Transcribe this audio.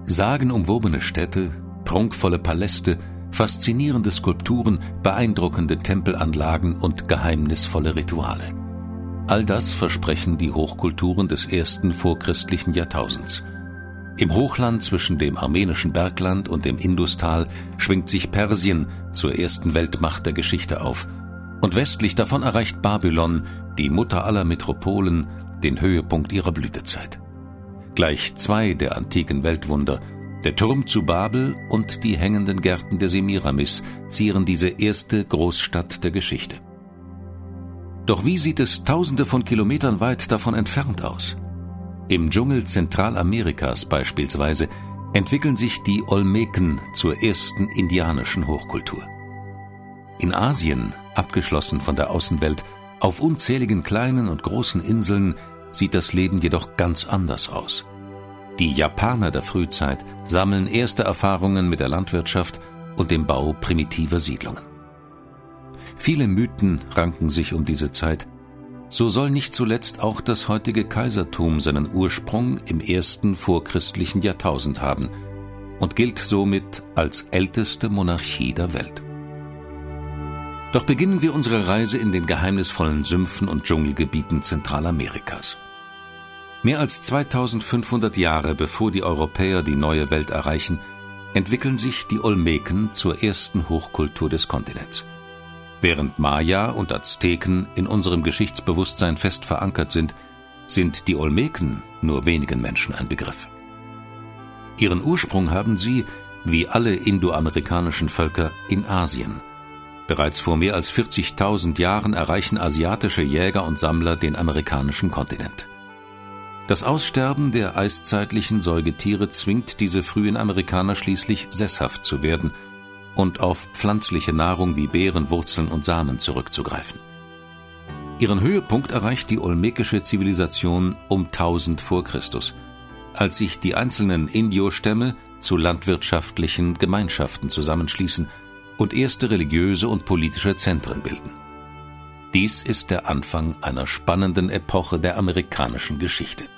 Sagenumwobene Städte, prunkvolle Paläste, faszinierende Skulpturen, beeindruckende Tempelanlagen und geheimnisvolle Rituale. All das versprechen die Hochkulturen des ersten vorchristlichen Jahrtausends. Im Hochland zwischen dem armenischen Bergland und dem Industal schwingt sich Persien zur ersten Weltmacht der Geschichte auf, und westlich davon erreicht Babylon, die Mutter aller Metropolen, den Höhepunkt ihrer Blütezeit. Gleich zwei der antiken Weltwunder, der Turm zu Babel und die hängenden Gärten der Semiramis, zieren diese erste Großstadt der Geschichte. Doch wie sieht es Tausende von Kilometern weit davon entfernt aus? Im Dschungel Zentralamerikas beispielsweise entwickeln sich die Olmeken zur ersten indianischen Hochkultur. In Asien, abgeschlossen von der Außenwelt, auf unzähligen kleinen und großen Inseln, sieht das Leben jedoch ganz anders aus. Die Japaner der Frühzeit sammeln erste Erfahrungen mit der Landwirtschaft und dem Bau primitiver Siedlungen. Viele Mythen ranken sich um diese Zeit. So soll nicht zuletzt auch das heutige Kaisertum seinen Ursprung im ersten vorchristlichen Jahrtausend haben und gilt somit als älteste Monarchie der Welt. Doch beginnen wir unsere Reise in den geheimnisvollen Sümpfen und Dschungelgebieten Zentralamerikas. Mehr als 2500 Jahre bevor die Europäer die neue Welt erreichen, entwickeln sich die Olmeken zur ersten Hochkultur des Kontinents. Während Maya und Azteken in unserem Geschichtsbewusstsein fest verankert sind die Olmeken nur wenigen Menschen ein Begriff. Ihren Ursprung haben sie, wie alle indoamerikanischen Völker, in Asien. Bereits vor mehr als 40.000 Jahren erreichen asiatische Jäger und Sammler den amerikanischen Kontinent. Das Aussterben der eiszeitlichen Säugetiere zwingt diese frühen Amerikaner schließlich sesshaft zu werden und auf pflanzliche Nahrung wie Beeren, Wurzeln und Samen zurückzugreifen. Ihren Höhepunkt erreicht die olmekische Zivilisation um 1000 vor Christus, als sich die einzelnen Indio-Stämme zu landwirtschaftlichen Gemeinschaften zusammenschließen und erste religiöse und politische Zentren bilden. Dies ist der Anfang einer spannenden Epoche der amerikanischen Geschichte.